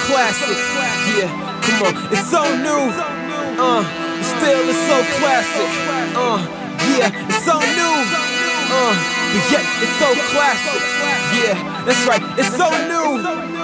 classic. Yeah, come on, it's so new. But still it's so classic. Yeah, it's so new. But yet it's so classic. Yeah, that's right, it's so new.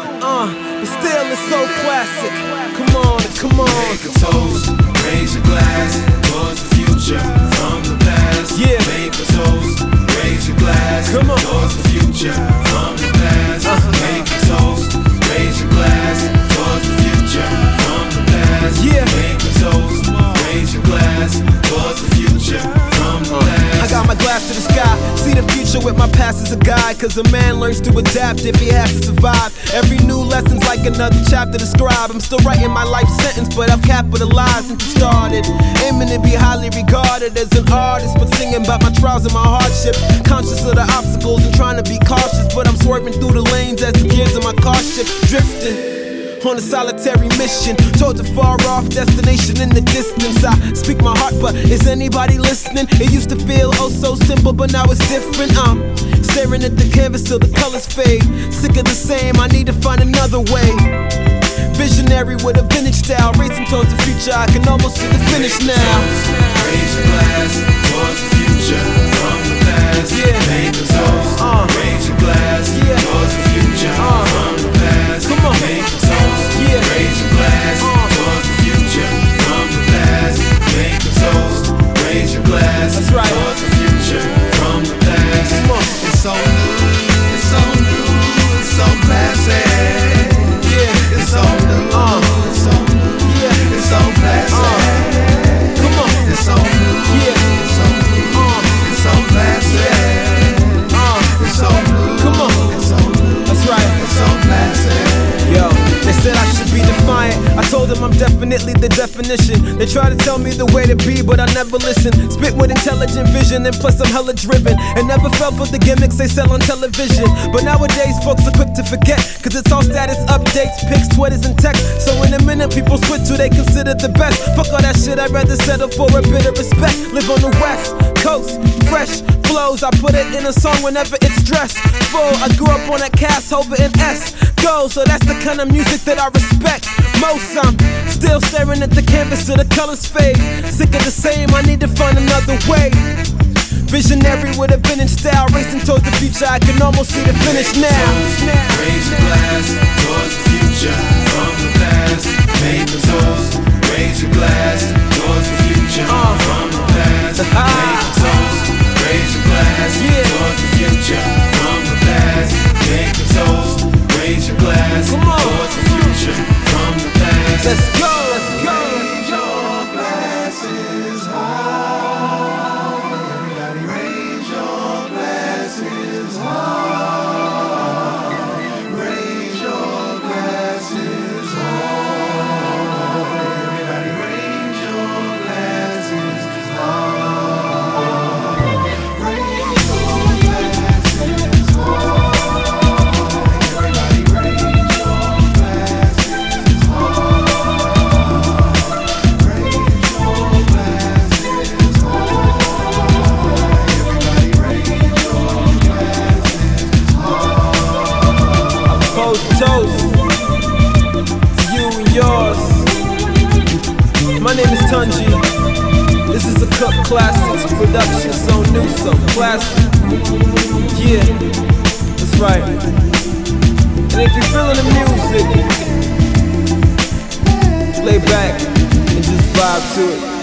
But still it's so classic. Come on, come on. Make a toast, raise your glass towards the future from the past. Yeah. Make a toast, raise your glass Come on. towards the future from the past. Make a toast, raise your glass towards the future from the past. Yeah. Make a toast, raise your glass towards the future from the past. I got my glass to the sky, see the future with my past as a guide. Cause a man learns to adapt if he has to survive. Every new lesson's like another chapter to scribe. I'm still writing my life sentence, but I've capitalized since it started. Aiming to be highly regarded as an artist, but singing about my trials and my hardships. Conscious of the obstacles and trying to be cautious, but I'm swerving through the lanes as the gears of my car shift. Drifting on a solitary mission towards a far off destination in the distance. I speak my heart, but is anybody listening? It used to feel oh so simple, but now it's different. I'm staring at the canvas till the colors fade. Sick of the same, I need to find another way. Visionary with a vintage style, racing towards the future, I can almost see the finish now. Raise your glass towards the future from the past. Yeah. Make a toast, raise your glass Yeah. towards the future from the past. Come on. Make a toast, Yeah. raise your glass towards the future from the past. Make a toast, raise your glass That's right. towards the future from the past. Come on. It's so new, it's so new, it's so classic. Yeah. It's so new, it's so new, Yeah. it's so classic. Come on. It's so new, Yeah. it's so new, it's so classic. It's so new, Come on. it's so new, That's right. it's so classic. Yo, they said I should be defiant. I told them I'm definitely the definition. They try to tell me the way to be, but I never listen. Spit with intelligent vision, and plus I'm hella driven. And never fell for the gimmicks they sell on television. But nowadays, folks are quick to forget, cause it's all status updates, pics, Twitters, and text. So in a minute, people switch who they consider the best. Fuck all that shit, I'd rather settle for a bit of respect. Live on the West Coast, fresh flows. I put it in a song whenever it's stressful. I grew up on that Cass, Hover, and S. Go, so that's the kind of music that I respect most. I'm still staring at the canvas till the colors fade. Sick of the same, I need to find another way. Visionary with a vintage style, racing towards the future, I can almost see the finish now. Raise your glass towards the future from the past. Make a toast, raise your glass towards the future from the past. Make a toast, raise your glass towards the future from the past. Make a toast, raise your glass towards the future from the past. Let's go, let's go. Raise your glasses high. Everybody raise your glasses high. Raise your glasses high. Everybody raise your glasses high. Raise your glasses high. Everybody raise your glasses Toast to you and yours. My name is Tunji. This is a Cook Classics production, so new, so classic. Yeah, that's right. And if you're feeling the music, lay back and just vibe to it.